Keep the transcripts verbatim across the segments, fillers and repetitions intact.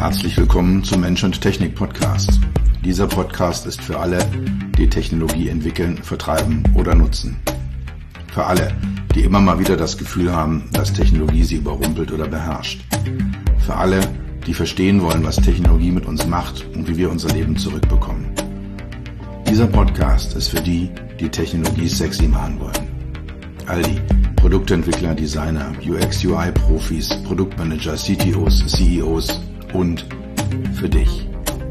Herzlich willkommen zum Mensch und Technik Podcast. Dieser Podcast ist für alle, die Technologie entwickeln, vertreiben oder nutzen. Für alle, die immer mal wieder das Gefühl haben, dass Technologie sie überrumpelt oder beherrscht. Für alle, die verstehen wollen, was Technologie mit uns macht und wie wir unser Leben zurückbekommen. Dieser Podcast ist für die, die Technologie sexy machen wollen. All die Produktentwickler, Designer, U X U I-Profis, Produktmanager, C T Os, C E Os und für dich.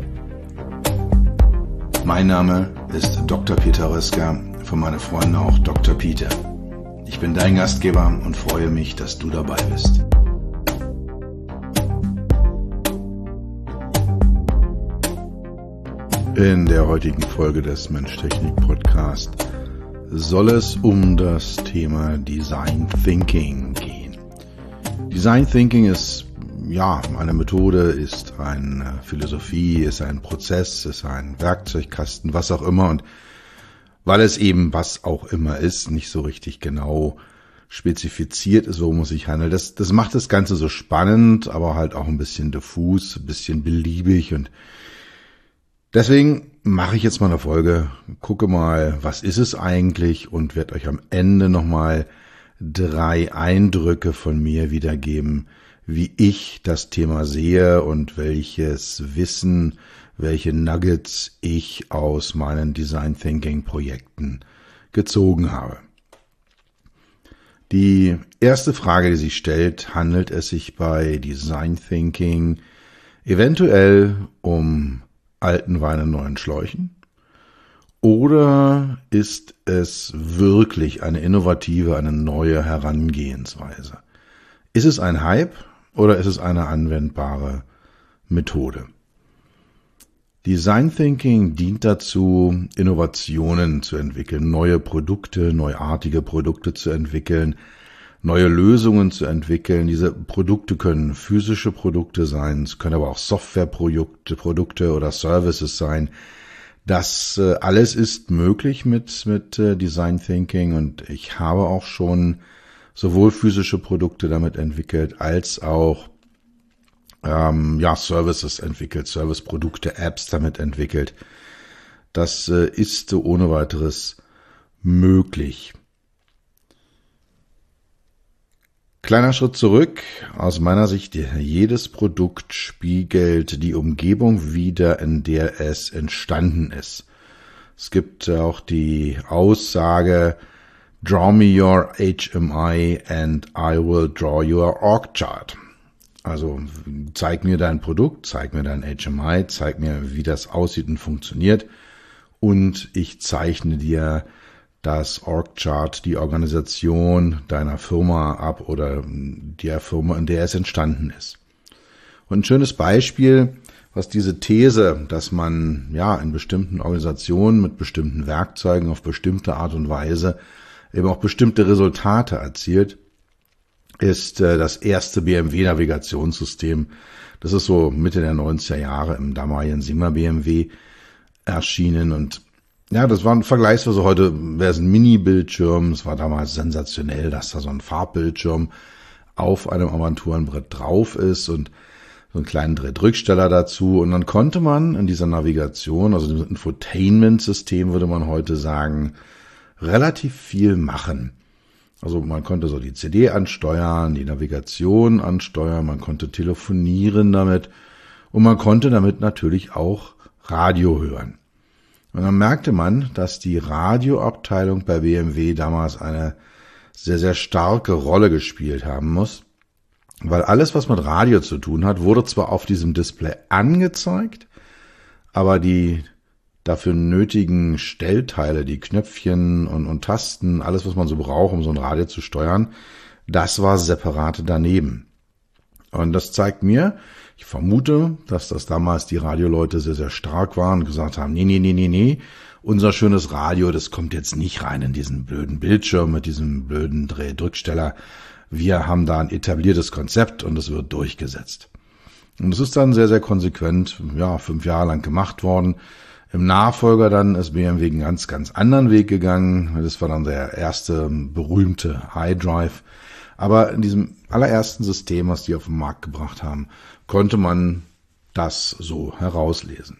Mein Name ist Doktor Peter Röska, von meinen Freunden auch Doktor Peter. Ich bin dein Gastgeber und freue mich, dass du dabei bist. In der heutigen Folge des Mensch-Technik-Podcast soll es um das Thema Design Thinking gehen. Design Thinking ist ja eine Methode, ist eine Philosophie, ist ein Prozess, ist ein Werkzeugkasten, was auch immer. Und weil es eben was auch immer ist, nicht so richtig genau spezifiziert ist, worum es sich handelt, das, das macht das Ganze so spannend, aber halt auch ein bisschen diffus, ein bisschen beliebig. Und deswegen mache ich jetzt mal eine Folge, gucke mal, was ist es eigentlich und werde euch am Ende nochmal drei Eindrücke von mir wiedergeben, wie ich das Thema sehe und welches Wissen, welche Nuggets ich aus meinen Design Thinking Projekten gezogen habe. Die erste Frage, die sich stellt, handelt es sich bei Design Thinking eventuell um alten Wein in neuen Schläuchen? Oder ist es wirklich eine innovative, eine neue Herangehensweise? Ist es ein Hype oder ist es eine anwendbare Methode? Design Thinking dient dazu, Innovationen zu entwickeln, neue Produkte, neuartige Produkte zu entwickeln, neue Lösungen zu entwickeln. Diese Produkte können physische Produkte sein, es können aber auch Softwareprodukte Produkte oder Services sein. Das äh, alles ist möglich mit mit äh, Design Thinking und ich habe auch schon sowohl physische Produkte damit entwickelt als auch ähm, ja Services entwickelt, Serviceprodukte, Apps damit entwickelt. Das äh, ist so ohne weiteres möglich. Kleiner Schritt zurück. Aus meiner Sicht, jedes Produkt spiegelt die Umgebung wider, in der es entstanden ist. Es gibt auch die Aussage, draw me your H M I and I will draw your org chart. Also zeig mir dein Produkt, zeig mir dein H M I, zeig mir, wie das aussieht und funktioniert und ich zeichne dir das Org-Chart, die Organisation deiner Firma ab oder der Firma, in der es entstanden ist. Und ein schönes Beispiel, was diese These, dass man ja in bestimmten Organisationen mit bestimmten Werkzeugen auf bestimmte Art und Weise eben auch bestimmte Resultate erzielt, ist äh, das erste B M W-Navigationssystem. Das ist so Mitte der neunziger Jahre im damaligen Singer B M W erschienen und ja, das war ein vergleichsweise, heute wäre es ein Mini-Bildschirm, es war damals sensationell, dass da so ein Farbbildschirm auf einem Armaturenbrett drauf ist und so einen kleinen Drehtrücksteller dazu und dann konnte man in dieser Navigation, also dem Infotainment-System würde man heute sagen, relativ viel machen. Also man konnte so die C D ansteuern, die Navigation ansteuern, man konnte telefonieren damit und man konnte damit natürlich auch Radio hören. Und dann merkte man, dass die Radioabteilung bei B M W damals eine sehr, sehr starke Rolle gespielt haben muss, weil alles, was mit Radio zu tun hat, wurde zwar auf diesem Display angezeigt, aber die dafür nötigen Stellteile, die Knöpfchen und, und Tasten, alles, was man so braucht, um so ein Radio zu steuern, das war separat daneben. Und das zeigt mir, ich vermute, dass das damals die Radioleute sehr, sehr stark waren und gesagt haben, nee, nee, nee, nee, nee, unser schönes Radio, das kommt jetzt nicht rein in diesen blöden Bildschirm mit diesem blöden Drehdrücksteller. Wir haben da ein etabliertes Konzept und es wird durchgesetzt. Und es ist dann sehr, sehr konsequent, ja, fünf Jahre lang gemacht worden. Im Nachfolger dann ist B M W einen ganz, ganz anderen Weg gegangen. Das war dann der erste berühmte iDrive. Aber in diesem allerersten System, was die auf den Markt gebracht haben, konnte man das so herauslesen.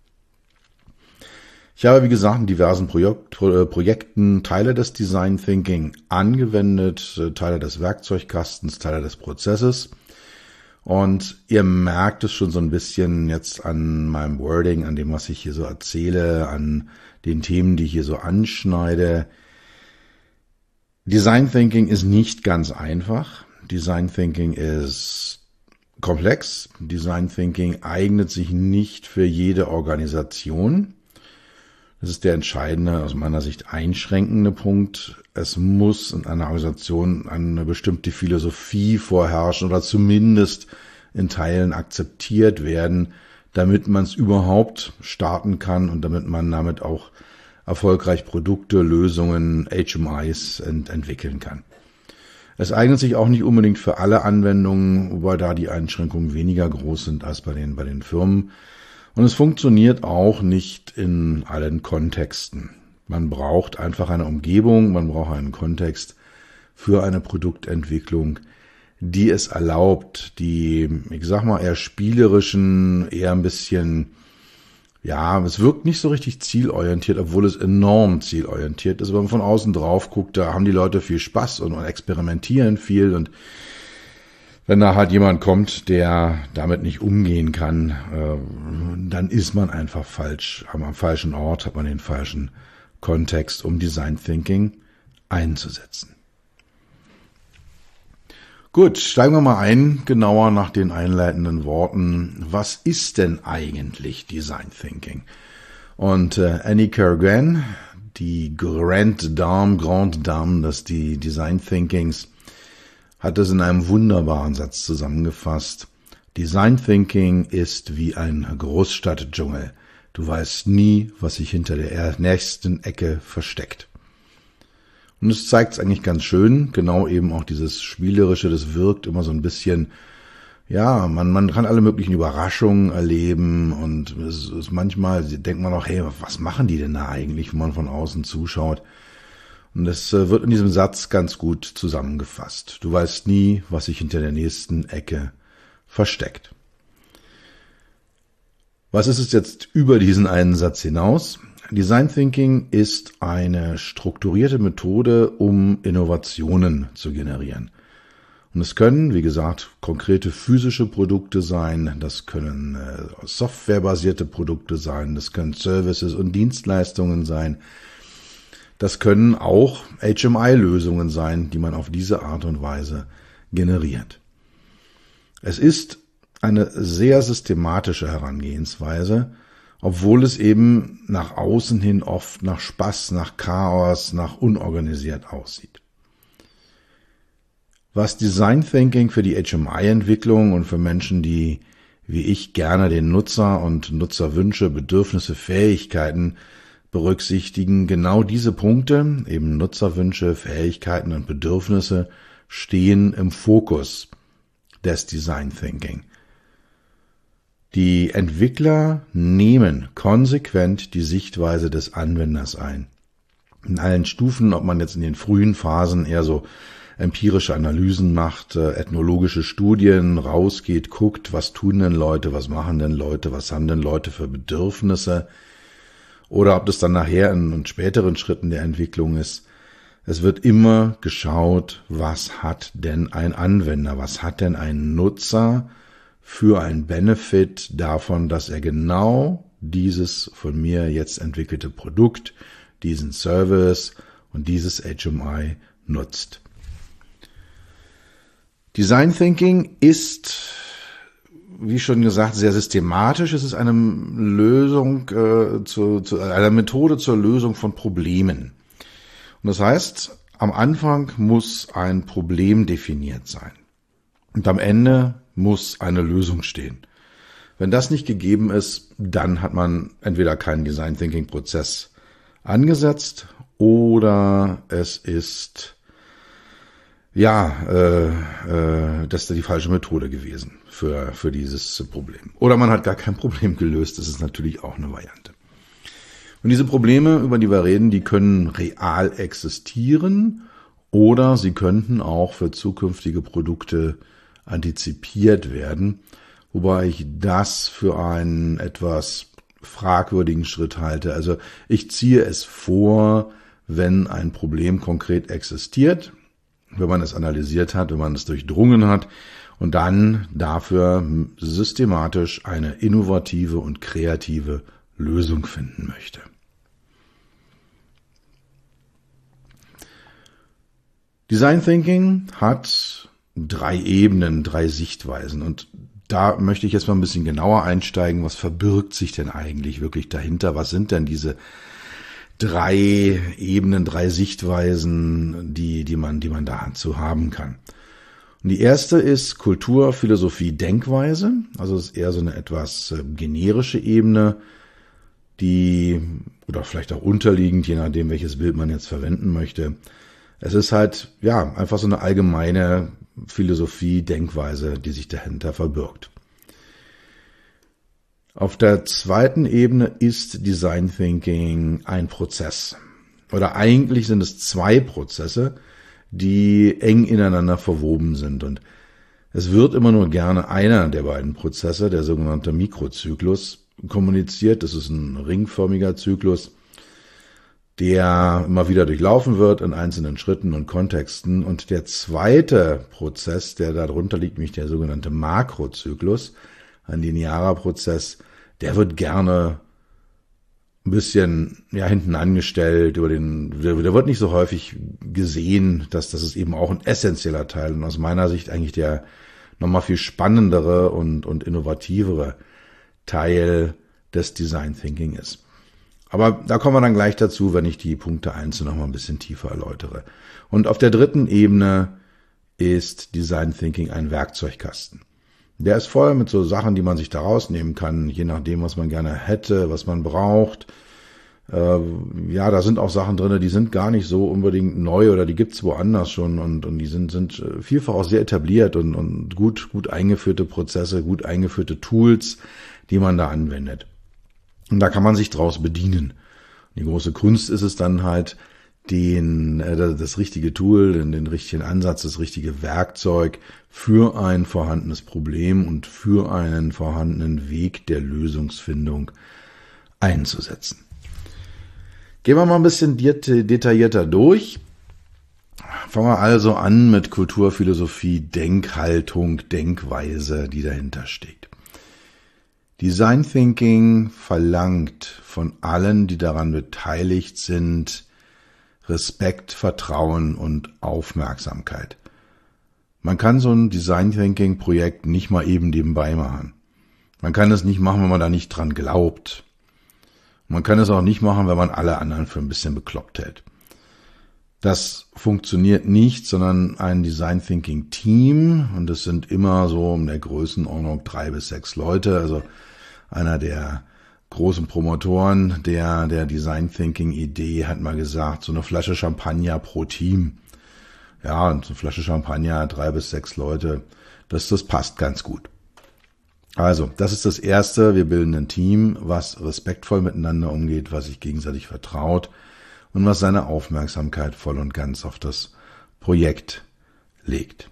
Ich habe, wie gesagt, in diversen Projekt, Projekten Teile des Design Thinking angewendet, Teile des Werkzeugkastens, Teile des Prozesses. Und ihr merkt es schon so ein bisschen jetzt an meinem Wording, an dem, was ich hier so erzähle, an den Themen, die ich hier so anschneide. Design Thinking ist nicht ganz einfach. Design Thinking ist komplex. Design Thinking eignet sich nicht für jede Organisation. Das ist der entscheidende, aus meiner Sicht einschränkende Punkt. Es muss in einer Organisation eine bestimmte Philosophie vorherrschen oder zumindest in Teilen akzeptiert werden, damit man es überhaupt starten kann und damit man damit auch erfolgreich Produkte, Lösungen, H M Is ent- entwickeln kann. Es eignet sich auch nicht unbedingt für alle Anwendungen, wobei da die Einschränkungen weniger groß sind als bei den, bei den Firmen. Und es funktioniert auch nicht in allen Kontexten. Man braucht einfach eine Umgebung, man braucht einen Kontext für eine Produktentwicklung, die es erlaubt, die, ich sag mal, eher spielerischen, eher ein bisschen, ja, es wirkt nicht so richtig zielorientiert, obwohl es enorm zielorientiert ist. Wenn man von außen drauf guckt, da haben die Leute viel Spaß und, und experimentieren viel, und wenn da halt jemand kommt, der damit nicht umgehen kann, äh, dann ist man einfach falsch, am falschen Ort, hat man den falschen Kontext, um Design Thinking einzusetzen. Gut, steigen wir mal ein, genauer nach den einleitenden Worten. Was ist denn eigentlich Design Thinking? Und äh, Annie Kerrigan, die Grand Dame, Grand Dame des die Design Thinkings, hat es in einem wunderbaren Satz zusammengefasst. Design Thinking ist wie ein Großstadtdschungel. Du weißt nie, was sich hinter der nächsten Ecke versteckt. Und es zeigt es eigentlich ganz schön, genau eben auch dieses Spielerische, das wirkt immer so ein bisschen, ja, man, man kann alle möglichen Überraschungen erleben, und es ist manchmal, denkt man auch, hey, was machen die denn da eigentlich, wenn man von außen zuschaut? Und das wird in diesem Satz ganz gut zusammengefasst. Du weißt nie, was sich hinter der nächsten Ecke versteckt. Was ist es jetzt über diesen einen Satz hinaus? Design Thinking ist eine strukturierte Methode, um Innovationen zu generieren. Und es können, wie gesagt, konkrete physische Produkte sein, das können äh, softwarebasierte Produkte sein, das können Services und Dienstleistungen sein. Das können auch H M I-Lösungen sein, die man auf diese Art und Weise generiert. Es ist eine sehr systematische Herangehensweise, obwohl es eben nach außen hin oft nach Spaß, nach Chaos, nach unorganisiert aussieht. Was Design Thinking für die H M I-Entwicklung und für Menschen, die wie ich gerne den Nutzer und Nutzerwünsche, Bedürfnisse, Fähigkeiten berücksichtigen, genau diese Punkte, eben Nutzerwünsche, Fähigkeiten und Bedürfnisse, stehen im Fokus des Design Thinking. Die Entwickler nehmen konsequent die Sichtweise des Anwenders ein. In allen Stufen, ob man jetzt in den frühen Phasen eher so empirische Analysen macht, ethnologische Studien, rausgeht, guckt, was tun denn Leute, was machen denn Leute, was haben denn Leute für Bedürfnisse, oder ob das dann nachher in späteren Schritten der Entwicklung ist. Es wird immer geschaut, was hat denn ein Anwender, was hat denn ein Nutzer für einen Benefit davon, dass er genau dieses von mir jetzt entwickelte Produkt, diesen Service und dieses H M I nutzt. Design Thinking ist, wie schon gesagt, sehr systematisch. Es ist eine Lösung, äh, zu, zu einer Methode zur Lösung von Problemen. Und das heißt, am Anfang muss ein Problem definiert sein. Und am Ende muss eine Lösung stehen. Wenn das nicht gegeben ist, dann hat man entweder keinen Design Thinking Prozess angesetzt oder es ist ja, äh, äh, das ist die falsche Methode gewesen für für dieses Problem. Oder man hat gar kein Problem gelöst, das ist natürlich auch eine Variante. Und diese Probleme, über die wir reden, die können real existieren oder sie könnten auch für zukünftige Produkte antizipiert werden. wobei ich das für einen etwas fragwürdigen Schritt halte. Also ich ziehe es vor, wenn ein Problem konkret existiert, wenn man es analysiert hat, wenn man es durchdrungen hat und dann dafür systematisch eine innovative und kreative Lösung finden möchte. Design Thinking hat drei Ebenen, drei Sichtweisen und da möchte ich jetzt mal ein bisschen genauer einsteigen. Was verbirgt sich denn eigentlich wirklich dahinter? Was sind denn diese drei Ebenen, drei Sichtweisen, die, die man, die man dazu haben kann? Und die erste ist Kultur, Philosophie, Denkweise. Also es ist eher so eine etwas generische Ebene, die, oder vielleicht auch unterliegend, je nachdem, welches Bild man jetzt verwenden möchte. Es ist halt, ja, einfach so eine allgemeine Philosophie, Denkweise, die sich dahinter verbirgt. Auf der zweiten Ebene ist Design Thinking ein Prozess. Oder eigentlich sind es zwei Prozesse, die eng ineinander verwoben sind. Und es wird immer nur gerne einer der beiden Prozesse, der sogenannte Mikrozyklus, kommuniziert. Das ist ein ringförmiger Zyklus, der immer wieder durchlaufen wird in einzelnen Schritten und Kontexten. Und der zweite Prozess, der darunter liegt, nämlich der sogenannte Makrozyklus, ein linearer Prozess, der wird gerne ein bisschen ja hinten angestellt, über den, der, der wird nicht so häufig gesehen, dass das ist eben auch ein essentieller Teil und aus meiner Sicht eigentlich der nochmal viel spannendere und, und innovativere Teil des Design Thinking ist. Aber da kommen wir dann gleich dazu, wenn ich die Punkte einzeln noch mal ein bisschen tiefer erläutere. Und auf der dritten Ebene ist Design Thinking ein Werkzeugkasten. Der ist voll mit so Sachen, die man sich da rausnehmen kann, je nachdem, was man gerne hätte, was man braucht. Äh, ja, da sind auch Sachen drin, die sind gar nicht so unbedingt neu oder die gibt's woanders schon und, und die sind, sind vielfach auch sehr etabliert und, und gut, gut eingeführte Prozesse, gut eingeführte Tools, die man da anwendet. Und da kann man sich draus bedienen. Die große Kunst ist es dann halt, den äh, das richtige Tool, den, den richtigen Ansatz, das richtige Werkzeug für ein vorhandenes Problem und für einen vorhandenen Weg der Lösungsfindung einzusetzen. Gehen wir mal ein bisschen detaillierter durch. Fangen wir also an mit Kultur, Philosophie, Denkhaltung, Denkweise, die dahinter steht. Design Thinking verlangt von allen, die daran beteiligt sind, Respekt, Vertrauen und Aufmerksamkeit. Man kann so ein Design Thinking Projekt nicht mal eben nebenbei machen. Man kann es nicht machen, wenn man da nicht dran glaubt. Man kann es auch nicht machen, wenn man alle anderen für ein bisschen bekloppt hält. Das funktioniert nicht, sondern ein Design Thinking Team, und es sind immer so in der Größenordnung drei bis sechs Leute, also einer der großen Promotoren der, der Design Thinking Idee hat mal gesagt, so eine Flasche Champagner pro Team. Ja, und so eine Flasche Champagner, drei bis sechs Leute, das, das passt ganz gut. Also, das ist das Erste. Wir bilden ein Team, was respektvoll miteinander umgeht, was sich gegenseitig vertraut und was seine Aufmerksamkeit voll und ganz auf das Projekt legt.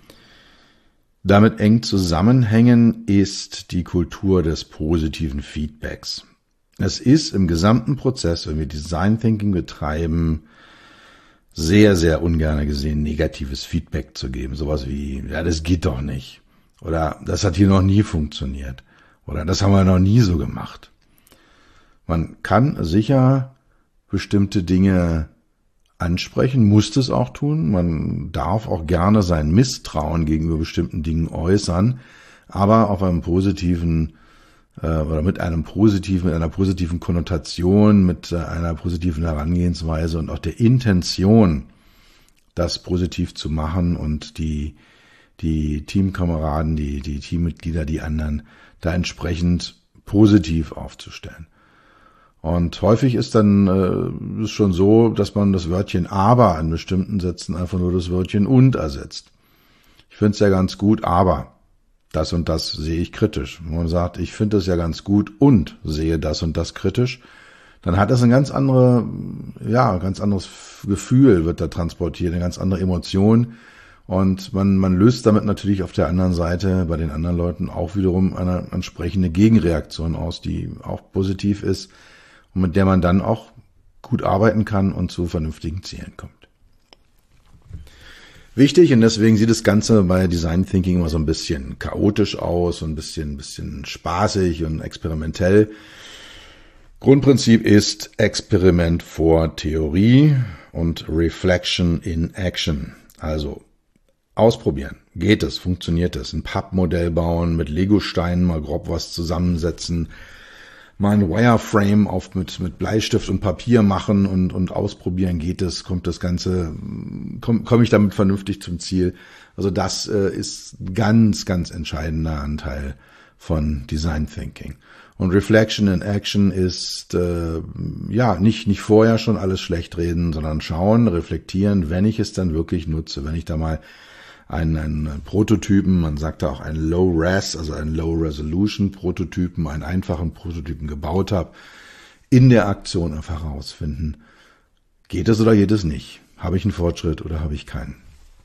Damit eng zusammenhängen ist die Kultur des positiven Feedbacks. Es ist im gesamten Prozess, wenn wir Design Thinking betreiben, sehr, sehr ungern gesehen, negatives Feedback zu geben. Sowas wie, ja, das geht doch nicht. Oder das hat hier noch nie funktioniert. Oder das haben wir noch nie so gemacht. Man kann sicher bestimmte Dinge ansprechen, muss das auch tun. Man darf auch gerne sein Misstrauen gegenüber bestimmten Dingen äußern, aber auf einem positiven äh, oder mit einem positiven, mit einer positiven Konnotation, mit äh, einer positiven Herangehensweise und auch der Intention, das positiv zu machen und die die Teamkameraden, die die Teammitglieder, die anderen da entsprechend positiv aufzustellen. Und häufig ist dann äh, ist schon so, dass man das Wörtchen aber an bestimmten Sätzen einfach nur das Wörtchen und ersetzt. Ich finde es ja ganz gut, aber das und das sehe ich kritisch. Wenn man sagt, ich finde es ja ganz gut und sehe das und das kritisch, dann hat das ein ganz andere, ja, ganz anderes Gefühl wird da transportiert, eine ganz andere Emotion. Und man, man löst damit natürlich auf der anderen Seite bei den anderen Leuten auch wiederum eine entsprechende Gegenreaktion aus, die auch positiv ist und mit der man dann auch gut arbeiten kann und zu vernünftigen Zielen kommt. Wichtig, und deswegen sieht das Ganze bei Design Thinking immer so ein bisschen chaotisch aus und ein bisschen, ein bisschen spaßig und experimentell. Grundprinzip ist Experiment vor Theorie und Reflection in Action. Also ausprobieren. Geht es? Funktioniert es? Ein Pappmodell bauen, mit Legosteinen mal grob was zusammensetzen, mal ein Wireframe auf mit mit Bleistift und Papier machen und und ausprobieren. Geht es? Kommt das Ganze? Komme komm ich damit vernünftig zum Ziel? Also das äh, ist ganz ganz entscheidender Anteil von Design Thinking. Und Reflection in Action ist äh, ja nicht nicht vorher schon alles schlecht reden, sondern schauen, reflektieren, wenn ich es dann wirklich nutze, wenn ich da mal einen, einen Prototypen, man sagt da auch einen Low-Res, also einen Low-Resolution-Prototypen, einen einfachen Prototypen gebaut habe, in der Aktion einfach herausfinden, geht es oder geht es nicht? Habe ich einen Fortschritt oder habe ich keinen?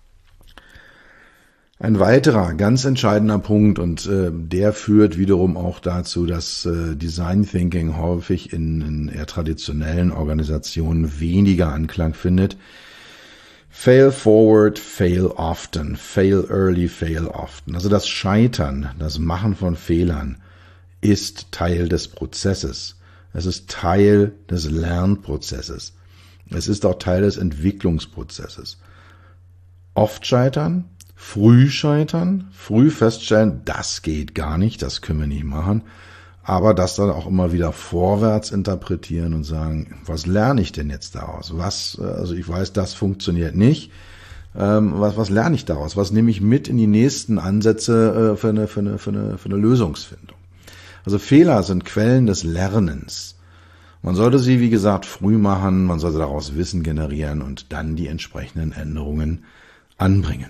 Ein weiterer ganz entscheidender Punkt, und äh, der führt wiederum auch dazu, dass äh, Design Thinking häufig in, in eher traditionellen Organisationen weniger Anklang findet. Fail forward, fail often, fail early, fail often. Also das Scheitern, das Machen von Fehlern ist Teil des Prozesses. Es ist Teil des Lernprozesses. Es ist auch Teil des Entwicklungsprozesses. Oft scheitern, früh scheitern, früh feststellen, das geht gar nicht, das können wir nicht machen. Aber das dann auch immer wieder vorwärts interpretieren und sagen, was lerne ich denn jetzt daraus? Was, also ich weiß, das funktioniert nicht. Ähm, was, was lerne ich daraus? Was nehme ich mit in die nächsten Ansätze äh, für eine, für eine, für eine, für eine Lösungsfindung? Also Fehler sind Quellen des Lernens. Man sollte sie, wie gesagt, früh machen. Man sollte daraus Wissen generieren und dann die entsprechenden Änderungen anbringen.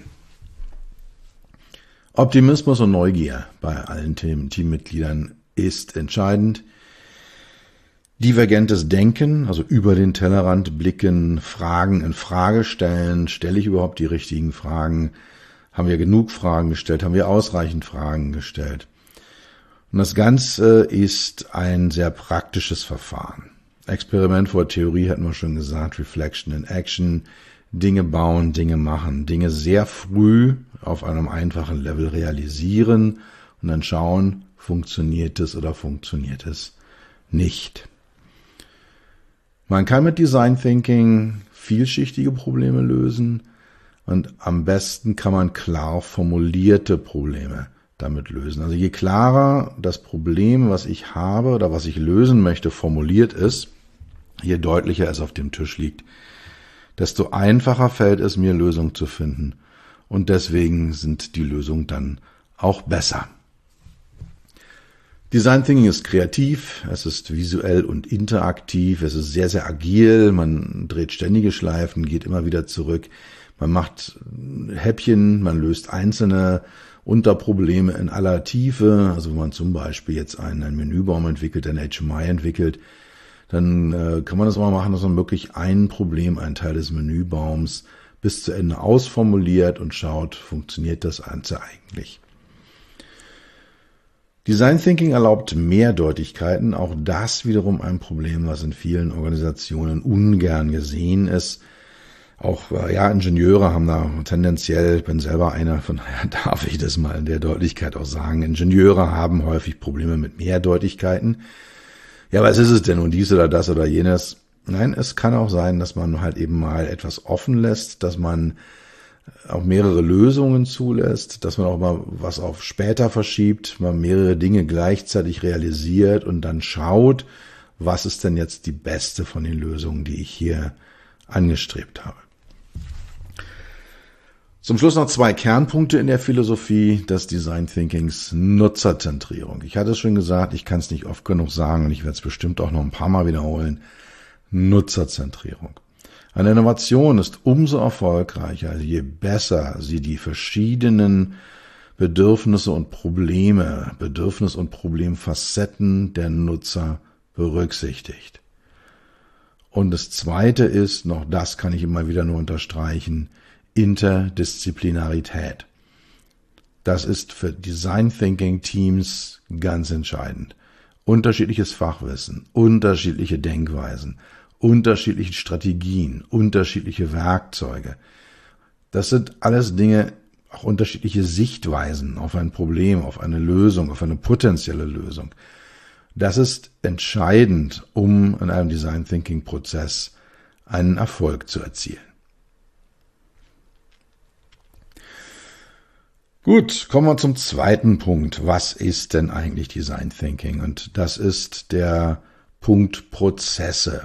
Optimismus und Neugier bei allen Team, Teammitgliedern ist entscheidend. Divergentes Denken, also über den Tellerrand blicken, Fragen in Frage stellen. Stelle ich überhaupt die richtigen Fragen? Haben wir genug Fragen gestellt? Haben wir ausreichend Fragen gestellt? Und das Ganze ist ein sehr praktisches Verfahren. Experiment vor Theorie hatten wir schon gesagt, Reflection in Action, Dinge bauen, Dinge machen, Dinge sehr früh auf einem einfachen Level realisieren und dann schauen, funktioniert es oder funktioniert es nicht. Man kann mit Design Thinking vielschichtige Probleme lösen und am besten kann man klar formulierte Probleme damit lösen. Also je klarer das Problem, was ich habe oder was ich lösen möchte, formuliert ist, je deutlicher es auf dem Tisch liegt, desto einfacher fällt es mir, Lösungen zu finden. Und deswegen sind die Lösungen dann auch besser. Design Thinking ist kreativ, es ist visuell und interaktiv, es ist sehr, sehr agil, man dreht ständige Schleifen, geht immer wieder zurück, man macht Häppchen, man löst einzelne Unterprobleme in aller Tiefe, also wenn man zum Beispiel jetzt einen, einen Menübaum entwickelt, ein H M I entwickelt, dann äh, kann man das mal machen, dass man wirklich ein Problem, einen Teil des Menübaums bis zu Ende ausformuliert und schaut, funktioniert das Ganze eigentlich. Design Thinking erlaubt Mehrdeutigkeiten, auch das wiederum ein Problem, was in vielen Organisationen ungern gesehen ist. Auch ja, Ingenieure haben da tendenziell, ich bin selber einer, von daher darf ich das mal in der Deutlichkeit auch sagen, Ingenieure haben häufig Probleme mit Mehrdeutigkeiten. Ja, was ist es denn nun dies oder das oder jenes? Nein, es kann auch sein, dass man halt eben mal etwas offen lässt, dass man auch mehrere Lösungen zulässt, dass man auch mal was auf später verschiebt, man mehrere Dinge gleichzeitig realisiert und dann schaut, was ist denn jetzt die beste von den Lösungen, die ich hier angestrebt habe. Zum Schluss noch zwei Kernpunkte in der Philosophie des Design Thinkings: Nutzerzentrierung. Ich hatte es schon gesagt, ich kann es nicht oft genug sagen und ich werde es bestimmt auch noch ein paar Mal wiederholen. Nutzerzentrierung. Eine Innovation ist umso erfolgreicher, je besser sie die verschiedenen Bedürfnisse und Probleme, Bedürfnis- und Problemfacetten der Nutzer berücksichtigt. Und das Zweite ist, noch das kann ich immer wieder nur unterstreichen, Interdisziplinarität. Das ist für Design Thinking Teams ganz entscheidend. Unterschiedliches Fachwissen, unterschiedliche Denkweisen, unterschiedliche Strategien, unterschiedliche Werkzeuge. Das sind alles Dinge, auch unterschiedliche Sichtweisen auf ein Problem, auf eine Lösung, auf eine potenzielle Lösung. Das ist entscheidend, um in einem Design Thinking Prozess einen Erfolg zu erzielen. Gut, kommen wir zum zweiten Punkt. Was ist denn eigentlich Design Thinking? Und das ist der Punkt Prozesse.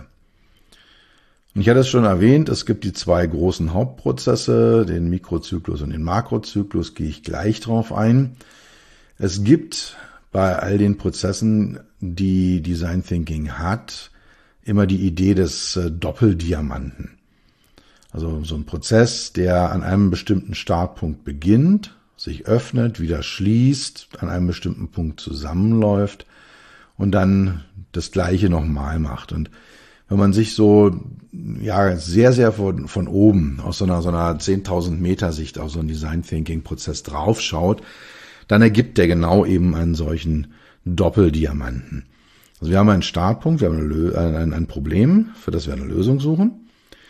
Und ich hatte es schon erwähnt, es gibt die zwei großen Hauptprozesse, den Mikrozyklus und den Makrozyklus, gehe ich gleich drauf ein. Es gibt bei all den Prozessen, die Design Thinking hat, immer die Idee des Doppeldiamanten. Also so ein Prozess, der an einem bestimmten Startpunkt beginnt, sich öffnet, wieder schließt, an einem bestimmten Punkt zusammenläuft und dann das Gleiche nochmal macht. Und wenn man sich so ja sehr, sehr von, von oben aus so einer, so einer zehntausend Meter Sicht auf so einen Design Thinking Prozess draufschaut, dann ergibt der genau eben einen solchen Doppeldiamanten. Also wir haben einen Startpunkt, wir haben eine, ein, ein Problem, für das wir eine Lösung suchen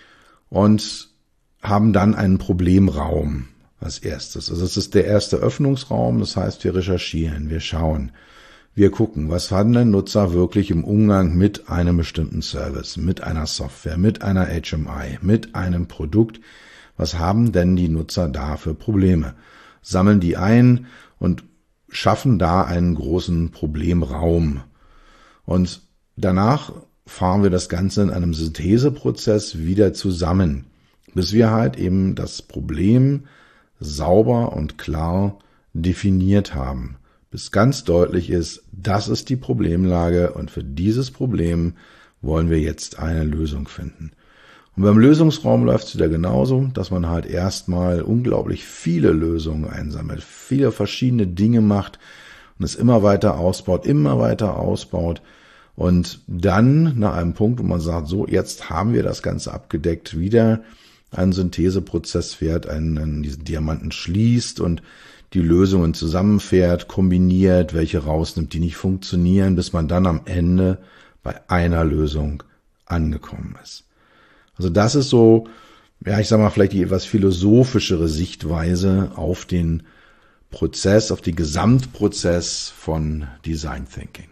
und haben dann einen Problemraum als erstes. Also es ist der erste Öffnungsraum, das heißt, wir recherchieren, wir schauen, wir gucken, was haben denn Nutzer wirklich im Umgang mit einem bestimmten Service, mit einer Software, mit einer H M I, mit einem Produkt. Was haben denn die Nutzer da für Probleme? Sammeln die ein und schaffen da einen großen Problemraum. Und danach fahren wir das Ganze in einem Syntheseprozess wieder zusammen, bis wir halt eben das Problem sauber und klar definiert haben, bis ganz deutlich ist, das ist die Problemlage und für dieses Problem wollen wir jetzt eine Lösung finden. Und beim Lösungsraum läuft es wieder genauso, dass man halt erstmal unglaublich viele Lösungen einsammelt, viele verschiedene Dinge macht und es immer weiter ausbaut, immer weiter ausbaut und dann nach einem Punkt, wo man sagt, so, jetzt haben wir das Ganze abgedeckt, wieder einen Syntheseprozess fährt, einen, einen diesen Diamanten schließt und die Lösungen zusammenfährt, kombiniert, welche rausnimmt, die nicht funktionieren, bis man dann am Ende bei einer Lösung angekommen ist. Also das ist so, ja, ich sag mal, vielleicht die etwas philosophischere Sichtweise auf den Prozess, auf den Gesamtprozess von Design Thinking.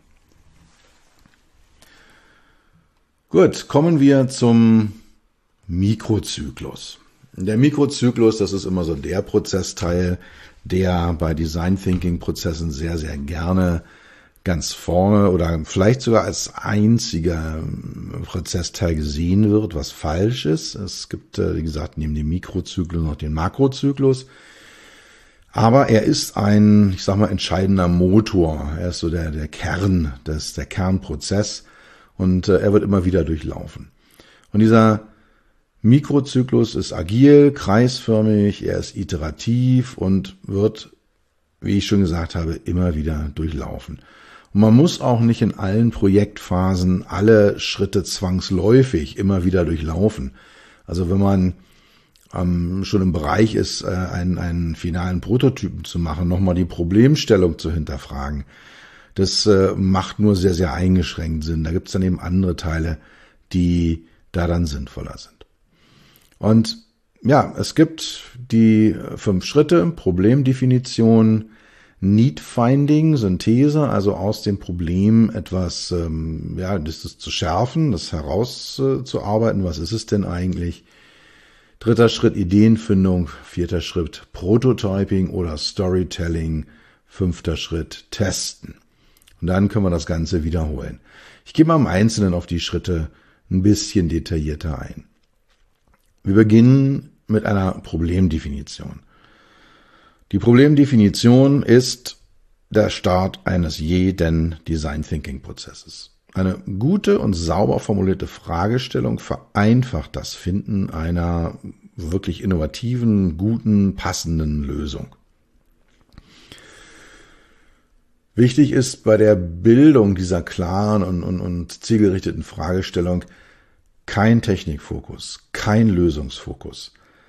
Gut, kommen wir zum Mikrozyklus. Der Mikrozyklus, das ist immer so der Prozessteil, der bei Design Thinking Prozessen sehr, sehr gerne ganz vorne oder vielleicht sogar als einziger Prozessteil gesehen wird, was falsch ist. Es gibt, wie gesagt, neben dem Mikrozyklus noch den Makrozyklus. Aber er ist ein, ich sag mal, entscheidender Motor. Er ist so der, der Kern des, der Kernprozess und er wird immer wieder durchlaufen. Und dieser Mikrozyklus ist agil, kreisförmig, er ist iterativ und wird, wie ich schon gesagt habe, immer wieder durchlaufen. Und man muss auch nicht in allen Projektphasen alle Schritte zwangsläufig immer wieder durchlaufen. Also wenn man ähm, schon im Bereich ist, äh, einen, einen finalen Prototypen zu machen, nochmal die Problemstellung zu hinterfragen, das äh, macht nur sehr, sehr eingeschränkt Sinn. Da gibt es dann eben andere Teile, die da dann sinnvoller sind. Und ja, es gibt die fünf Schritte, Problemdefinition, Need-Finding, Synthese, also aus dem Problem etwas, ähm, ja, das ist zu schärfen, das herauszuarbeiten, was ist es denn eigentlich? Dritter Schritt, Ideenfindung, vierter Schritt, Prototyping oder Storytelling, fünfter Schritt, Testen. Und dann können wir das Ganze wiederholen. Ich gehe mal im Einzelnen auf die Schritte ein bisschen detaillierter ein. Wir beginnen mit einer Problemdefinition. Die Problemdefinition ist der Start eines jeden Design Thinking Prozesses. Eine gute und sauber formulierte Fragestellung vereinfacht das Finden einer wirklich innovativen, guten, passenden Lösung. Wichtig ist bei der Bildung dieser klaren und, und, und zielgerichteten Fragestellung kein Technikfokus, kein Lösungsfokus.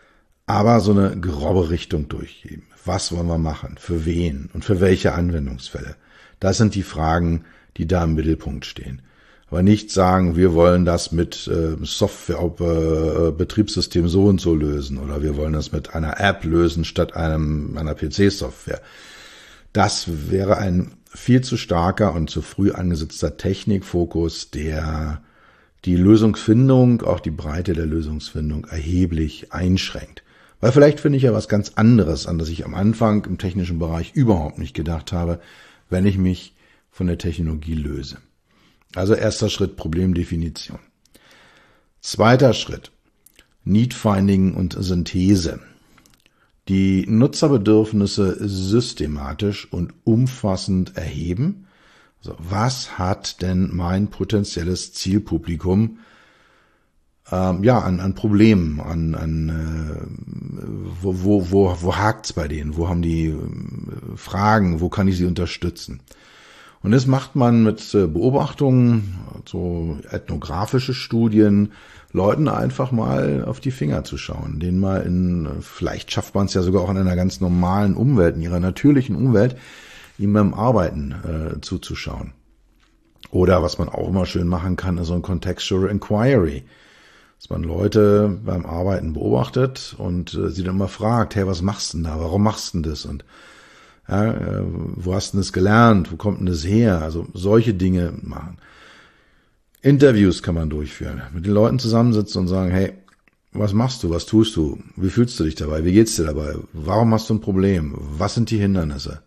aber so eine grobe Richtung durchgeben. Was wollen wir machen? Für wen? Und für welche Anwendungsfälle? Das sind die Fragen, die da im Mittelpunkt stehen. Aber nicht sagen, wir wollen das mit äh, Software, auf, äh, Betriebssystem so und so lösen oder wir wollen das mit einer App lösen statt einem einer P C-Software. Das wäre ein viel zu starker und zu früh angesetzter Technikfokus, der die Lösungsfindung, auch die Breite der Lösungsfindung erheblich einschränkt. Weil vielleicht finde ich ja was ganz anderes, an das ich am Anfang im technischen Bereich überhaupt nicht gedacht habe, wenn ich mich von der Technologie löse. Also erster Schritt, Problemdefinition. Zweiter Schritt, Need-Finding und Synthese. Die Nutzerbedürfnisse systematisch und umfassend erheben. Also was hat denn mein potenzielles Zielpublikum ähm, ja an, an Problemen, an, an äh, wo, wo, wo, wo hakt's bei denen, wo haben die äh, Fragen, wo kann ich sie unterstützen? Und das macht man mit Beobachtungen, so ethnografische Studien, Leuten einfach mal auf die Finger zu schauen, denen mal in, vielleicht schafft man es ja sogar auch in einer ganz normalen Umwelt, in ihrer natürlichen Umwelt, ihm beim Arbeiten äh, zuzuschauen. Oder was man auch immer schön machen kann, ist so ein Contextual Inquiry, dass man Leute beim Arbeiten beobachtet und äh, sie dann mal fragt, hey, was machst du denn da, warum machst du denn das? Und ja, äh, wo hast du das gelernt? Wo kommt denn das her? Also solche Dinge machen. Interviews kann man durchführen. Mit den Leuten zusammensitzen und sagen, hey, was machst du? Was tust du? Wie fühlst du dich dabei? Wie geht's dir dabei? Warum hast du ein Problem? Was sind die Hindernisse?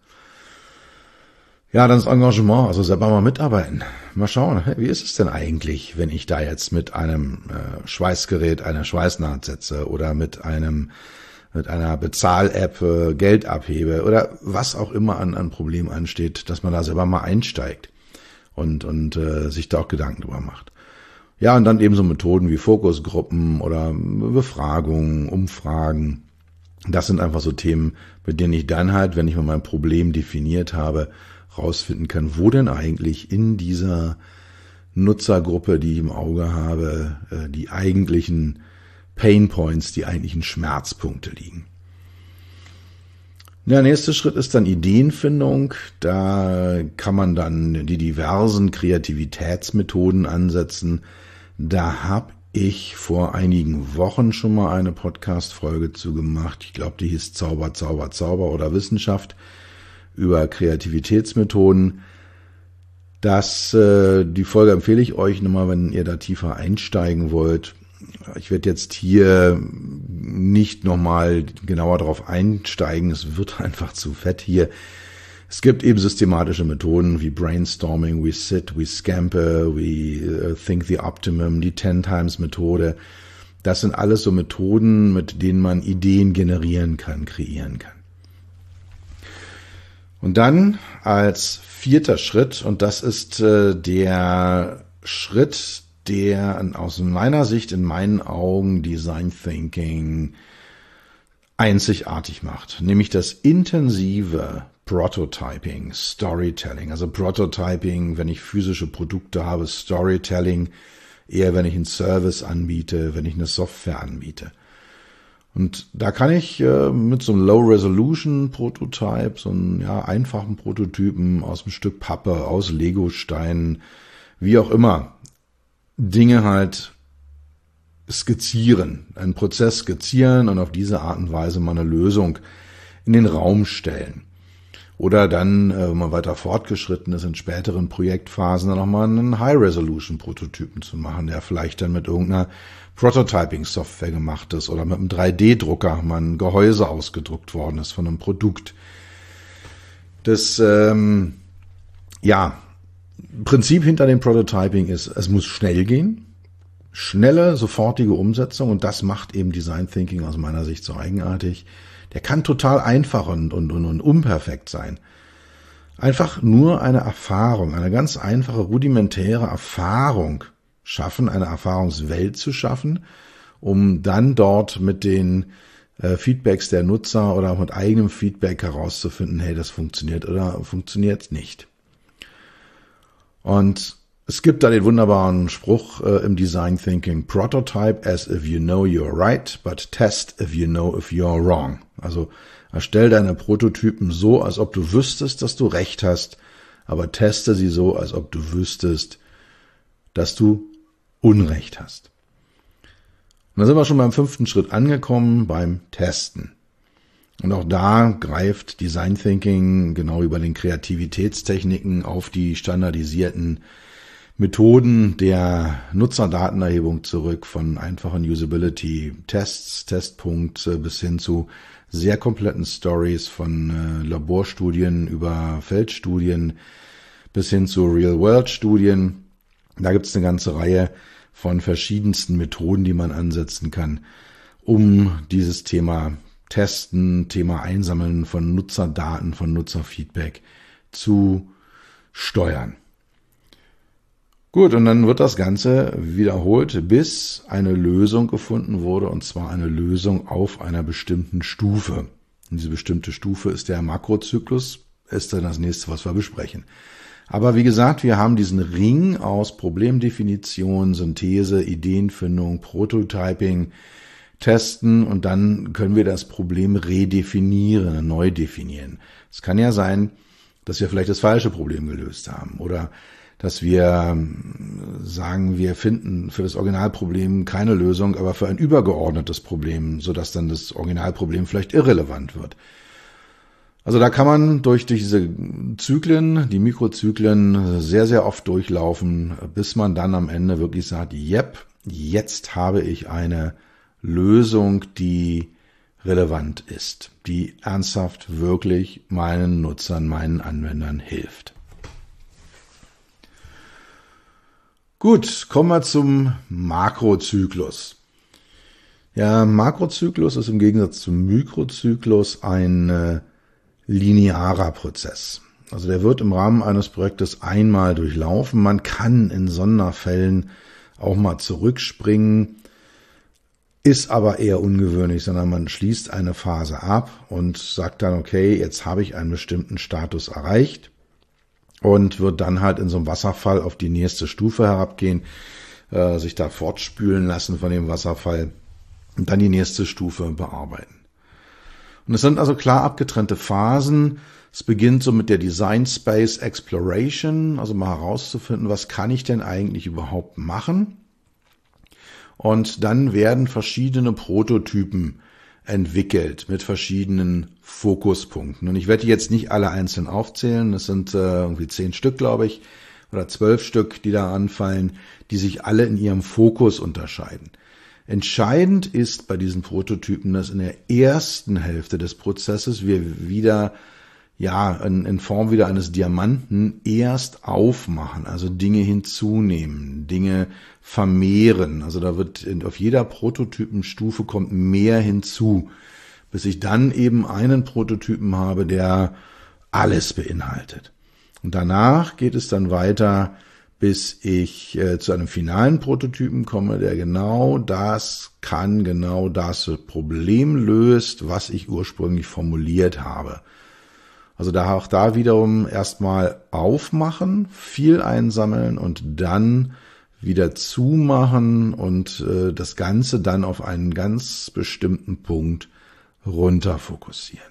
Ja, dann das Engagement, also selber mal mitarbeiten. Mal schauen, hey, wie ist es denn eigentlich, wenn ich da jetzt mit einem äh, Schweißgerät eine Schweißnaht setze oder mit einem mit einer Bezahl-App äh, Geld abhebe oder was auch immer an, an Problem ansteht, dass man da selber mal einsteigt und, und äh, sich da auch Gedanken drüber macht. Ja, und dann eben so Methoden wie Fokusgruppen oder Befragungen, Umfragen. Das sind einfach so Themen, mit denen ich dann halt, wenn ich mal mein Problem definiert habe, rausfinden kann, wo denn eigentlich in dieser Nutzergruppe, die ich im Auge habe, äh, die eigentlichen Pain Points, die eigentlichen Schmerzpunkte liegen. Der nächste Schritt ist dann Ideenfindung. Da kann man dann die diversen Kreativitätsmethoden ansetzen. Da habe ich vor einigen Wochen schon mal eine Podcast-Folge zu gemacht. Ich glaube, die hieß Zauber, Zauber, Zauber oder Wissenschaft über Kreativitätsmethoden. Das, äh, die Folge empfehle ich euch nochmal, wenn ihr da tiefer einsteigen wollt. Ich werde jetzt hier nicht nochmal genauer darauf einsteigen, es wird einfach zu fett hier. Es gibt eben systematische Methoden wie Brainstorming, We Sit, We Scamper, We Think the Optimum, die Ten Times Methode. Das sind alles so Methoden, mit denen man Ideen generieren kann, kreieren kann. Und dann als vierter Schritt, und das ist äh, der Schritt, der aus meiner Sicht, in meinen Augen Design Thinking einzigartig macht, nämlich das intensive Prototyping, Storytelling. Also Prototyping, wenn ich physische Produkte habe, Storytelling eher, wenn ich einen Service anbiete, wenn ich eine Software anbiete. Und da kann ich äh, mit so einem Low-Resolution-Prototype, so einem ja, einfachen Prototypen aus einem Stück Pappe, aus Lego-Steinen, wie auch immer, Dinge halt skizzieren, einen Prozess skizzieren und auf diese Art und Weise mal eine Lösung in den Raum stellen. Oder dann, wenn man weiter fortgeschritten ist, in späteren Projektphasen dann nochmal einen High-Resolution-Prototypen zu machen, der vielleicht dann mit irgendeiner Prototyping-Software gemacht ist oder mit einem drei D Drucker mal ein Gehäuse ausgedruckt worden ist von einem Produkt. Das, ähm, ja, Prinzip hinter dem Prototyping ist, es muss schnell gehen, schnelle, sofortige Umsetzung, und das macht eben Design Thinking aus meiner Sicht so eigenartig. Der kann total einfach und, und, und, und unperfekt sein. Einfach nur eine Erfahrung, eine ganz einfache, rudimentäre Erfahrung schaffen, eine Erfahrungswelt zu schaffen, um dann dort mit den äh, Feedbacks der Nutzer oder auch mit eigenem Feedback herauszufinden, hey, das funktioniert oder funktioniert nicht. Und Es gibt da den wunderbaren Spruch äh, im Design Thinking: Prototype as if you know you're right, but test if you know if you're wrong. Also erstell deine Prototypen so, als ob du wüsstest, dass du recht hast, aber teste sie so, als ob du wüsstest, dass du Unrecht hast. Und da sind wir schon beim fünften Schritt angekommen, beim Testen. Und auch da greift Design Thinking genau über den Kreativitätstechniken auf die standardisierten Methoden der Nutzerdatenerhebung zurück, von einfachen Usability-Tests, Testpunkt bis hin zu sehr kompletten Stories, von äh, Laborstudien über Feldstudien bis hin zu Real-World-Studien. Da gibt es eine ganze Reihe von verschiedensten Methoden, die man ansetzen kann, um dieses Thema Testen, Thema Einsammeln von Nutzerdaten, von Nutzerfeedback zu steuern. Gut, und dann wird das Ganze wiederholt, bis eine Lösung gefunden wurde, und zwar eine Lösung auf einer bestimmten Stufe. Und diese bestimmte Stufe ist der Makrozyklus, ist dann das nächste, was wir besprechen. Aber wie gesagt, wir haben diesen Ring aus Problemdefinition, Synthese, Ideenfindung, Prototyping, Testen, und dann können wir das Problem redefinieren, neu definieren. Es kann ja sein, dass wir vielleicht das falsche Problem gelöst haben oder dass wir sagen, wir finden für das Originalproblem keine Lösung, aber für ein übergeordnetes Problem, sodass dann das Originalproblem vielleicht irrelevant wird. Also da kann man durch, durch diese Zyklen, die Mikrozyklen, sehr, sehr oft durchlaufen, bis man dann am Ende wirklich sagt, yep, jetzt habe ich eine Lösung, die relevant ist, die ernsthaft wirklich meinen Nutzern, meinen Anwendern hilft. Gut, kommen wir zum Makrozyklus. Ja, Makrozyklus ist im Gegensatz zum Mikrozyklus ein äh, linearer Prozess. Also der wird im Rahmen eines Projektes einmal durchlaufen. Man kann in Sonderfällen auch mal zurückspringen, ist aber eher ungewöhnlich, sondern man schließt eine Phase ab und sagt dann, okay, jetzt habe ich einen bestimmten Status erreicht. Und wird dann halt in so einem Wasserfall auf die nächste Stufe herabgehen, äh, sich da fortspülen lassen von dem Wasserfall und dann die nächste Stufe bearbeiten. Und es sind also klar abgetrennte Phasen. Es beginnt so mit der Design Space Exploration, also mal herauszufinden, was kann ich denn eigentlich überhaupt machen? Und dann werden verschiedene Prototypen entwickelt mit verschiedenen Fokuspunkten. Und ich werde die jetzt nicht alle einzeln aufzählen. Das sind äh, irgendwie zehn Stück, glaube ich, oder zwölf Stück, die da anfallen, die sich alle in ihrem Fokus unterscheiden. Entscheidend ist bei diesen Prototypen, dass in der ersten Hälfte des Prozesses wir wieder, ja, in, in Form wieder eines Diamanten erst aufmachen, also Dinge hinzunehmen, Dinge vermehren. Also da wird auf jeder Prototypenstufe kommt mehr hinzu, bis ich dann eben einen Prototypen habe, der alles beinhaltet. Und danach geht es dann weiter, bis ich äh, zu einem finalen Prototypen komme, der genau das kann, genau das Problem löst, was ich ursprünglich formuliert habe. Also da auch da wiederum erstmal aufmachen, viel einsammeln und dann wieder zumachen und äh, das Ganze dann auf einen ganz bestimmten Punkt runter fokussieren.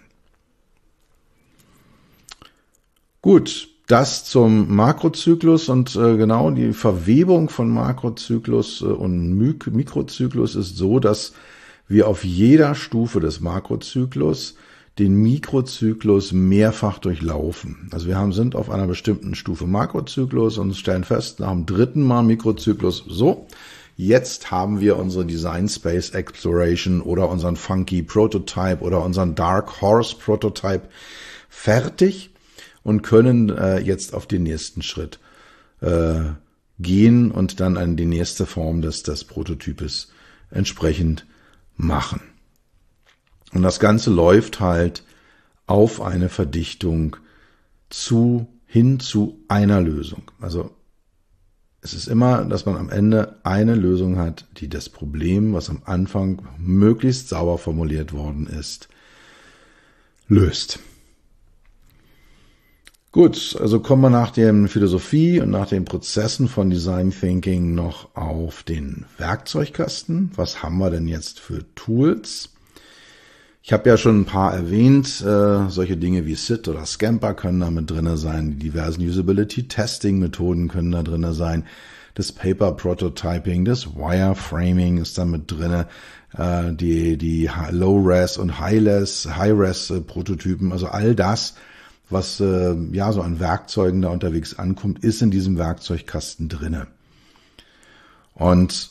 Gut, das zum Makrozyklus und äh, genau die Verwebung von Makrozyklus äh, und Mik- Mikrozyklus ist so, dass wir auf jeder Stufe des Makrozyklus den Mikrozyklus mehrfach durchlaufen. Also wir haben, sind auf einer bestimmten Stufe Makrozyklus und stellen fest, nach dem dritten Mal Mikrozyklus, so, jetzt haben wir unsere Design Space Exploration oder unseren Funky Prototype oder unseren Dark Horse Prototype fertig und können äh, jetzt auf den nächsten Schritt äh, gehen und dann an die nächste Form des, des Prototypes entsprechend machen. Und das Ganze läuft halt auf eine Verdichtung zu, hin zu einer Lösung. Also es ist immer, dass man am Ende eine Lösung hat, die das Problem, was am Anfang möglichst sauber formuliert worden ist, löst. Gut, also kommen wir nach der Philosophie und nach den Prozessen von Design Thinking noch auf den Werkzeugkasten. Was haben wir denn jetzt für Tools? Ich habe ja schon ein paar erwähnt, äh, solche Dinge wie S I T oder Scamper können da mit drinne sein, die diversen Usability-Testing-Methoden können da drinne sein, das Paper-Prototyping, das Wireframing ist da mit drinne, äh, die, die Low-Res und High-Res, High-Res-Prototypen, also all das, was äh, ja so an Werkzeugen da unterwegs ankommt, ist in diesem Werkzeugkasten drinne. Und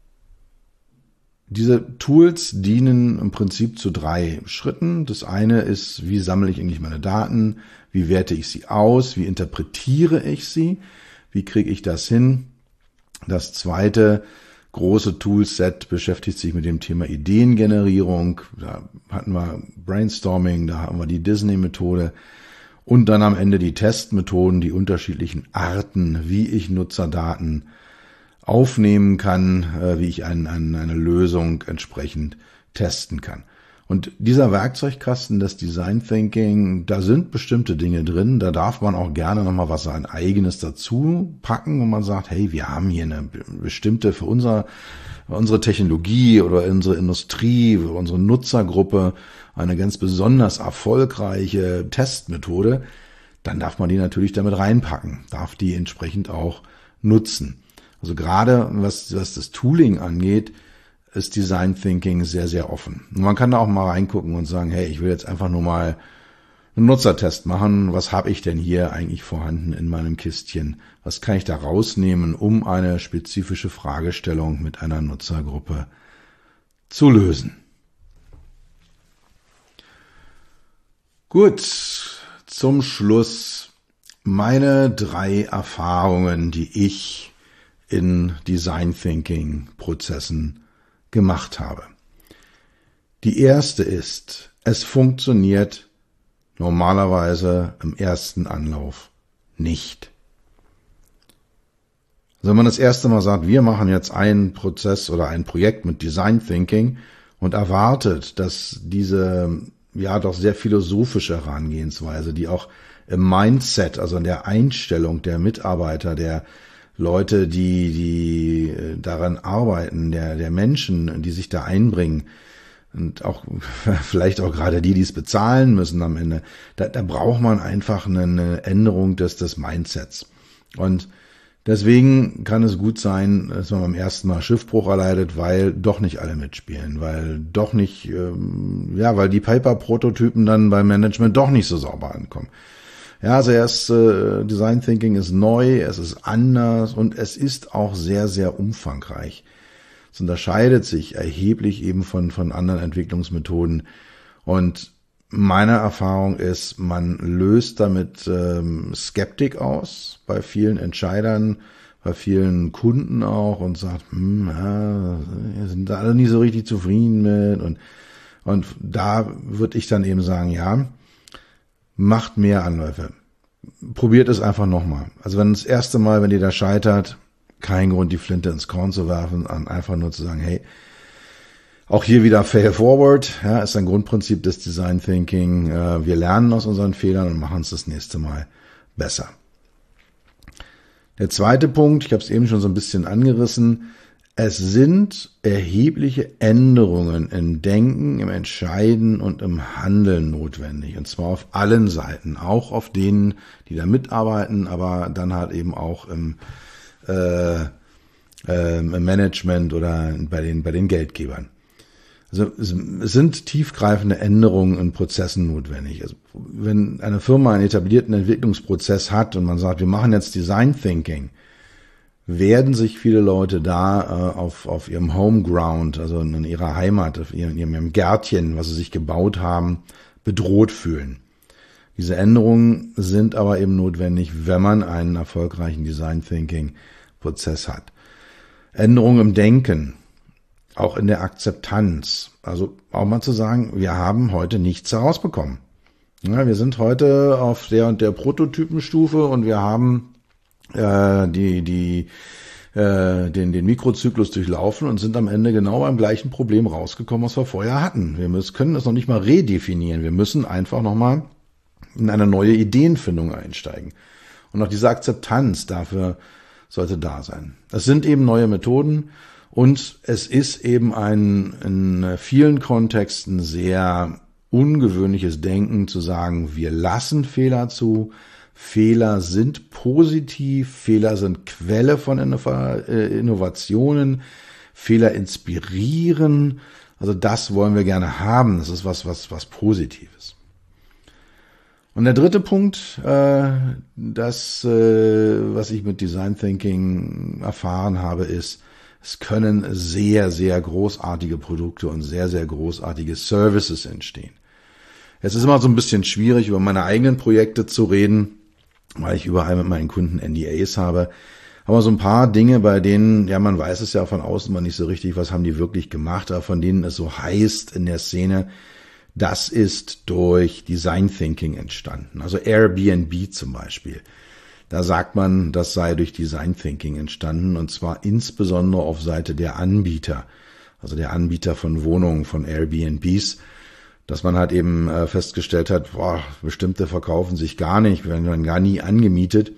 diese Tools dienen im Prinzip zu drei Schritten. Das eine ist, wie sammle ich eigentlich meine Daten? Wie werte ich sie aus? Wie interpretiere ich sie? Wie kriege ich das hin? Das zweite große Toolset beschäftigt sich mit dem Thema Ideengenerierung. Da hatten wir Brainstorming, da haben wir die Disney-Methode und dann am Ende die Testmethoden, die unterschiedlichen Arten, wie ich Nutzerdaten aufnehmen kann, wie ich ein, ein, eine Lösung entsprechend testen kann. Und dieser Werkzeugkasten des Design Thinking, da sind bestimmte Dinge drin, da darf man auch gerne nochmal was ein eigenes dazu packen, wo man sagt, hey, wir haben hier eine bestimmte für unser, unsere Technologie oder unsere Industrie, unsere Nutzergruppe eine ganz besonders erfolgreiche Testmethode, dann darf man die natürlich damit reinpacken, darf die entsprechend auch nutzen. Also gerade was, was das Tooling angeht, ist Design Thinking sehr, sehr offen. Und man kann da auch mal reingucken und sagen, hey, ich will jetzt einfach nur mal einen Nutzertest machen. Was habe ich denn hier eigentlich vorhanden in meinem Kistchen? Was kann ich da rausnehmen, um eine spezifische Fragestellung mit einer Nutzergruppe zu lösen? Gut, zum Schluss meine drei Erfahrungen, die ich in Design Thinking Prozessen gemacht habe. Die erste ist, es funktioniert normalerweise im ersten Anlauf nicht. Also wenn man das erste Mal sagt, wir machen jetzt einen Prozess oder ein Projekt mit Design Thinking und erwartet, dass diese ja doch sehr philosophische Herangehensweise, die auch im Mindset, also in der Einstellung der Mitarbeiter, der Leute, die die daran arbeiten, der der Menschen, die sich da einbringen und auch vielleicht auch gerade die, die es bezahlen müssen am Ende, da, da braucht man einfach eine Änderung des des Mindsets. Und deswegen kann es gut sein, dass man beim ersten Mal Schiffbruch erleidet, weil doch nicht alle mitspielen, weil doch nicht, ähm, ja, weil die Paper-Prototypen dann beim Management doch nicht so sauber ankommen. Ja, also erst äh, Design Thinking ist neu, es ist anders und es ist auch sehr, sehr umfangreich. Es unterscheidet sich erheblich eben von von anderen Entwicklungsmethoden. Und meine Erfahrung ist, man löst damit ähm, Skeptik aus bei vielen Entscheidern, bei vielen Kunden auch und sagt, hm, ja, wir sind da alle nicht so richtig zufrieden mit. Und und da würde ich dann eben sagen, ja, macht mehr Anläufe. Probiert es einfach nochmal. Also wenn das erste Mal, wenn ihr da scheitert, kein Grund, die Flinte ins Korn zu werfen, einfach nur zu sagen, hey, auch hier wieder Fail Forward, ja, ist ein Grundprinzip des Design Thinking. Wir lernen aus unseren Fehlern und machen es das nächste Mal besser. Der zweite Punkt, ich habe es eben schon so ein bisschen angerissen, es sind erhebliche Änderungen im Denken, im Entscheiden und im Handeln notwendig. Und zwar auf allen Seiten, auch auf denen, die da mitarbeiten, aber dann halt eben auch im, äh, äh, im Management oder bei den, bei den Geldgebern. Also es sind tiefgreifende Änderungen in Prozessen notwendig. Also wenn eine Firma einen etablierten Entwicklungsprozess hat und man sagt, wir machen jetzt Design Thinking, werden sich viele Leute da äh, auf auf ihrem Homeground, also in ihrer Heimat, auf ihrem, ihrem Gärtchen, was sie sich gebaut haben, bedroht fühlen. Diese Änderungen sind aber eben notwendig, wenn man einen erfolgreichen Design Thinking Prozess hat. Änderungen im Denken, auch in der Akzeptanz. Also auch mal zu sagen, wir haben heute nichts herausbekommen. Ja, wir sind heute auf der und der Prototypenstufe und wir haben äh, die die äh, den den Mikrozyklus durchlaufen und sind am Ende genau beim gleichen Problem rausgekommen, was wir vorher hatten. Wir müssen, können das noch nicht mal redefinieren. Wir müssen einfach noch mal in eine neue Ideenfindung einsteigen. Und auch diese Akzeptanz dafür sollte da sein. Es sind eben neue Methoden und es ist eben ein in vielen Kontexten sehr ungewöhnliches Denken zu sagen, wir lassen Fehler zu, Fehler sind positiv, Fehler sind Quelle von Innovationen, Fehler inspirieren. Also das wollen wir gerne haben. Das ist was, was, was Positives. Und der dritte Punkt, äh, das, äh, was ich mit Design Thinking erfahren habe, ist, es können sehr, sehr großartige Produkte und sehr, sehr großartige Services entstehen. Es ist immer so ein bisschen schwierig, über meine eigenen Projekte zu reden, weil ich überall mit meinen Kunden N D As habe. Aber so ein paar Dinge, bei denen, ja, man weiß es ja von außen mal nicht so richtig, was haben die wirklich gemacht, aber von denen es so heißt in der Szene, das ist durch Design Thinking entstanden. Also Airbnb zum Beispiel. Da sagt man, das sei durch Design Thinking entstanden und zwar insbesondere auf Seite der Anbieter, also der Anbieter von Wohnungen, von Airbnbs, dass man halt eben äh, festgestellt hat, boah, bestimmte verkaufen sich gar nicht, werden dann gar nie angemietet.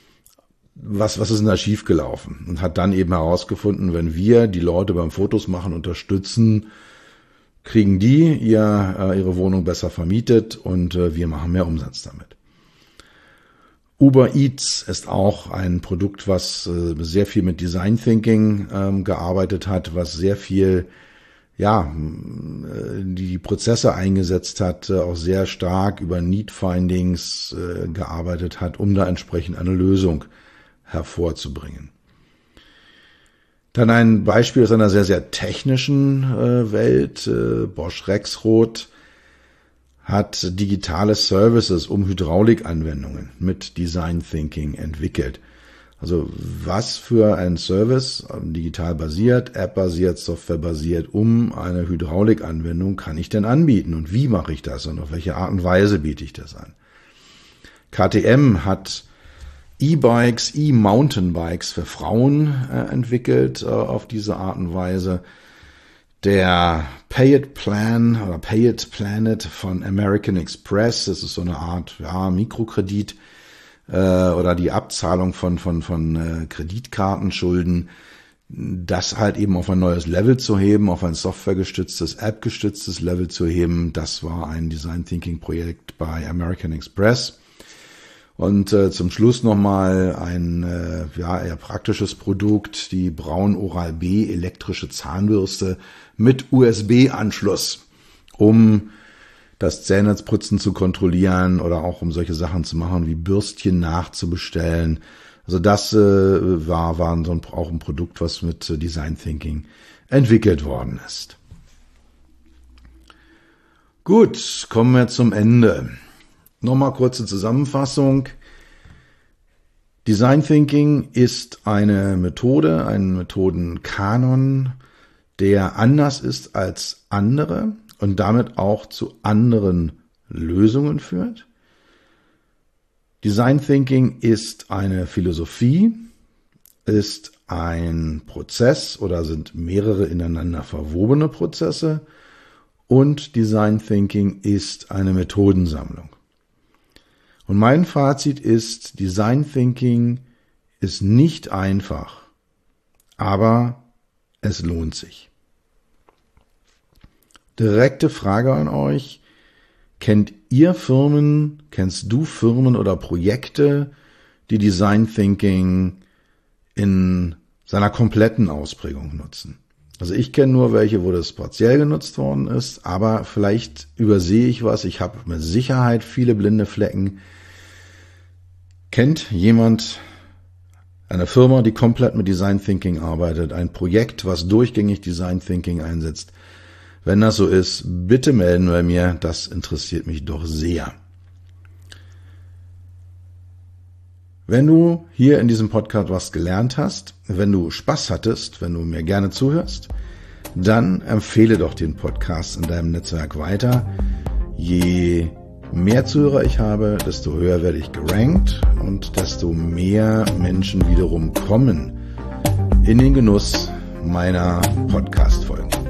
Was, was ist denn da schiefgelaufen? Und hat dann eben herausgefunden, wenn wir die Leute beim Fotos machen unterstützen, kriegen die ihr, äh, ihre Wohnung besser vermietet und äh, wir machen mehr Umsatz damit. Uber Eats ist auch ein Produkt, was äh, sehr viel mit Design Thinking ähm, gearbeitet hat, was sehr viel, ja, äh, die Prozesse eingesetzt hat, äh, auch sehr stark über Need Findings äh, gearbeitet hat, um da entsprechend eine Lösung hervorzubringen. Dann ein Beispiel aus einer sehr, sehr technischen äh, Welt. Äh, Bosch Rexroth hat digitale Services um Hydraulikanwendungen mit Design Thinking entwickelt. Also was für ein Service, digital basiert, App-basiert, Software-basiert, um eine Hydraulikanwendung kann ich denn anbieten und wie mache ich das und auf welche Art und Weise biete ich das an? K T M hat E-Bikes, E-Mountainbikes für Frauen äh, entwickelt äh, auf diese Art und Weise. Der Pay It Plan oder Pay It Planet von American Express, das ist so eine Art ja, Mikrokredit äh, oder die Abzahlung von von von äh, Kreditkartenschulden, das halt eben auf ein neues Level zu heben, auf ein softwaregestütztes, App-gestütztes Level zu heben, das war ein Design Thinking Projekt bei American Express. Und äh, zum Schluss nochmal ein äh, ja eher praktisches Produkt, die Braun Oral-B elektrische Zahnbürste mit U S B-Anschluss, um das Zähneputzen zu kontrollieren oder auch um solche Sachen zu machen, wie Bürstchen nachzubestellen. Also das äh, war, war so ein, auch ein Produkt, was mit äh, Design Thinking entwickelt worden ist. Gut, kommen wir zum Ende. Nochmal kurze Zusammenfassung. Design Thinking ist eine Methode, ein Methodenkanon, der anders ist als andere und damit auch zu anderen Lösungen führt. Design Thinking ist eine Philosophie, ist ein Prozess oder sind mehrere ineinander verwobene Prozesse und Design Thinking ist eine Methodensammlung. Und mein Fazit ist, Design Thinking ist nicht einfach, aber es lohnt sich. Direkte Frage an euch, kennt ihr Firmen, kennst du Firmen oder Projekte, die Design Thinking in seiner kompletten Ausprägung nutzen? Also ich kenne nur welche, wo das partiell genutzt worden ist, aber vielleicht übersehe ich was, ich habe mit Sicherheit viele blinde Flecken. Kennt jemand eine Firma, die komplett mit Design Thinking arbeitet, ein Projekt, was durchgängig Design Thinking einsetzt? Wenn das so ist, bitte melden bei mir, das interessiert mich doch sehr. Wenn du hier in diesem Podcast was gelernt hast, wenn du Spaß hattest, wenn du mir gerne zuhörst, dann empfehle doch den Podcast in deinem Netzwerk weiter. Je mehr Zuhörer ich habe, desto höher werde ich gerankt und desto mehr Menschen wiederum kommen in den Genuss meiner Podcast-Folgen.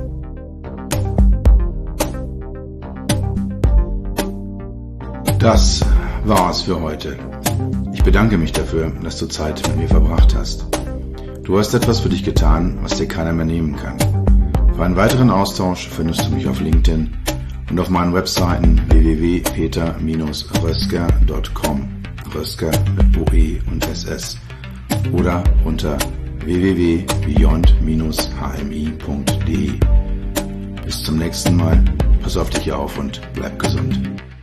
Das war's für heute. Ich bedanke mich dafür, dass du Zeit mit mir verbracht hast. Du hast etwas für dich getan, was dir keiner mehr nehmen kann. Für einen weiteren Austausch findest du mich auf LinkedIn und auf meinen Webseiten w w w punkt peter rösker punkt com, Rösker mit O E und S S, oder unter w w w punkt beyond H M I punkt d e. Bis zum nächsten Mal. Pass auf dich auf und bleib gesund.